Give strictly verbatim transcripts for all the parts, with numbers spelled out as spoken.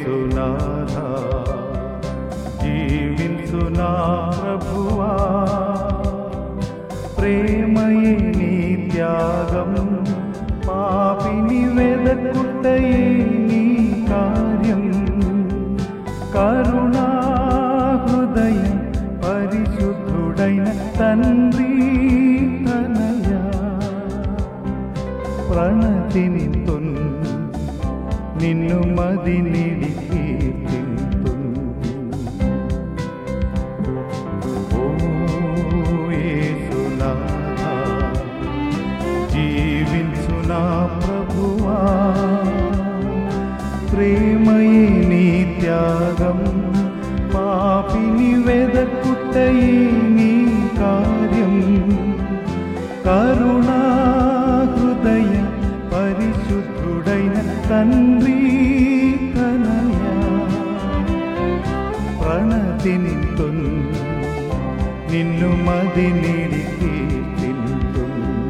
యేసునాథా జీవించు నా ప్రభువా ప్రేమయే నీ త్యాగం పాపిని వెదకుటయే నీ కార్యం కరుణా హృదయ పరిశుద్ధుడైన తండ్రి తనయ ప్రణతిని నిన్ను మది నిడికి ఓ యేసునాథా జీవించు నా ప్రభువా ప్రేమయే నీ త్యాగం పాపిని వెదకుటయే నీ కార్యం కరుణా హృదయ పరిశుద్ధుడైన తండ్రి తనయ ప్రణతిని నిన్ను మది నిడికి తింటు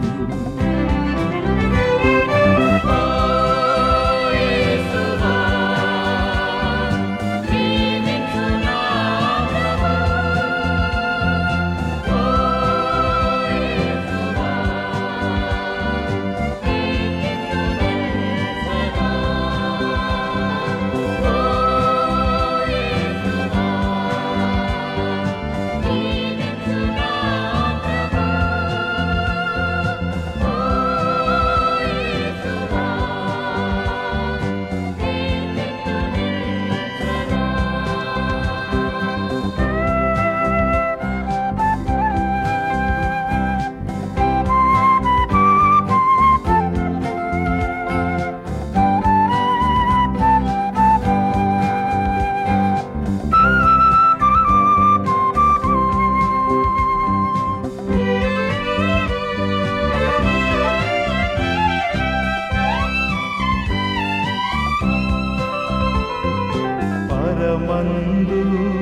పరమందు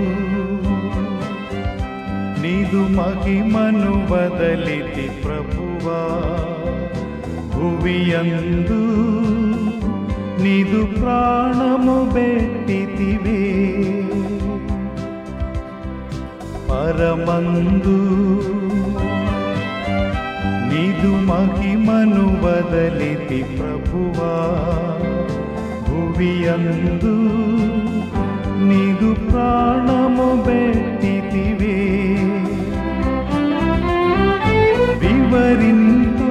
నీదు మహిమను బదలితి ప్రభువా భువియందు నీదు ప్రాణము బెట్టితివే పరమందు నీదు మహిమను బదలితి ప్రభువా భువియందు నీదు ప్రాణము బెట్టితివే వివరింతు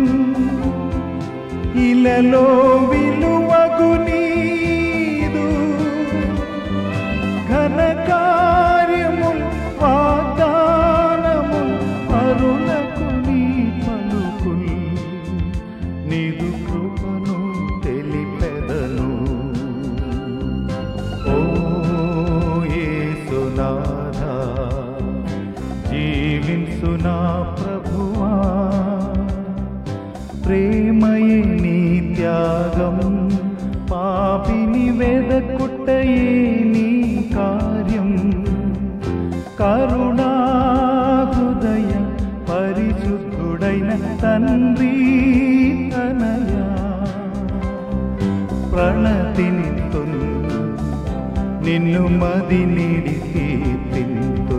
ఇలలో విలువగు నీదు ఘన కార్యముల్ వాగ్దానముల్ పరులకు నీ పలుకుల్ నీదు కృపను తెలిపెదను ఓ యేసునాథా జీవించు నా ప్రభువా ప్రేమయే నీ త్యాగం పాపిని వెదకుటయే నీ కార్యం కరుణా హృదయ పరిశుద్ధుడైన తండ్రి తనయ ప్రణతిని నిన్ను మది నిడికి తింటు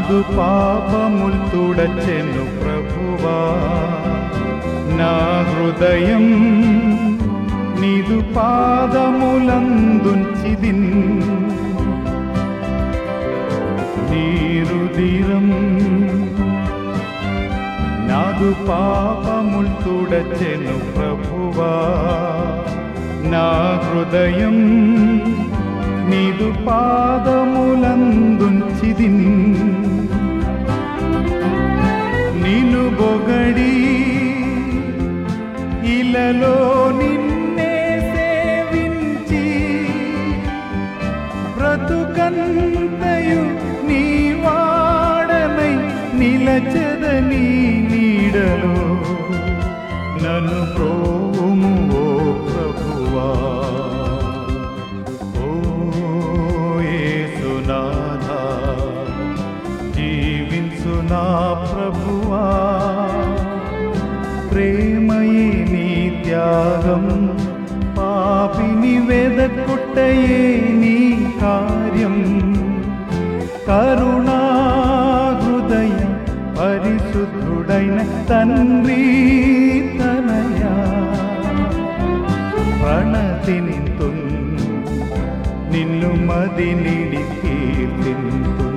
నాదు పాపముల్ తుడచెను ప్రభువా నా హృదయం నీదు పాదములందుంచిదిన్ నీరుదిరం నాదు పాపముల్ తుడచెను ప్రభువా నా హృదయం నీదు పాదములందుంచిదిన్ నిన్ను బొగడి ఇలలో నిన్నే సేవించి బ్రతుకంతయు నీ వాడనై నిలచెదని నీడలో నన్ను ప్రోము ఓ ప్రభువా ఓ యేసునాథా జీవించు నా ప్రభువా ప్రేమయే నీ త్యాగం పాపిని వెదకుట్టయే నీ కార్యం కరుణా హృదయ పరిశుద్ధుడైన తండ్రి తనయా ప్రణతిని నిన్ను మది నిడి కీర్తింతు